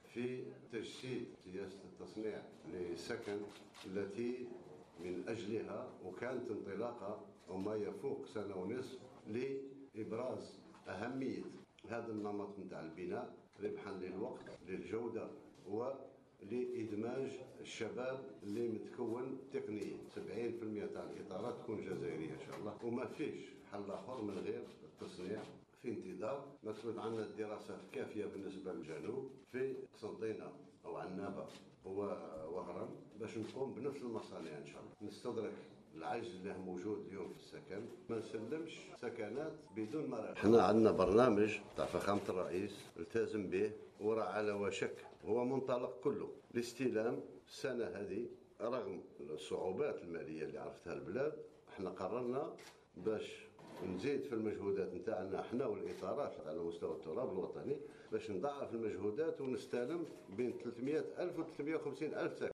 في تجسيد سياسة التصنيع للسكن التي من أجلها وكانت انطلاقة وما يفوق سنة ونصف لإبراز أهمية هذا النمط نتاع البناء ربحا للوقت للجودة ولإدماج الشباب اللي متكون تقنيا. 70% تاع الإطارات تكون جزائرية إن شاء الله، وما فيش حل آخر من غير التصنيع. في انتظار مكتوب عندنا الدراسة الكافية بالنسبة للجنوب في قسنطينة أو عنابة وهران باش نقوم بنفس المصانع إن شاء الله. نستدرك العجز اللي موجود اليوم في السكن، ما نسلمش سكنات بدون مراحل. احنا عندنا برنامج تاع فخامة الرئيس التزم به وراه على وشك، هو منطلق كله لاستلام السنة هذه. رغم الصعوبات المالية اللي عرفتها البلاد، احنا قررنا باش نزيد في المجهودات نتاعنا احنا والاطارات على مستوى التراب الوطني باش نضاعف المجهودات ونستلم بين 300,000 و 350,000 سكن.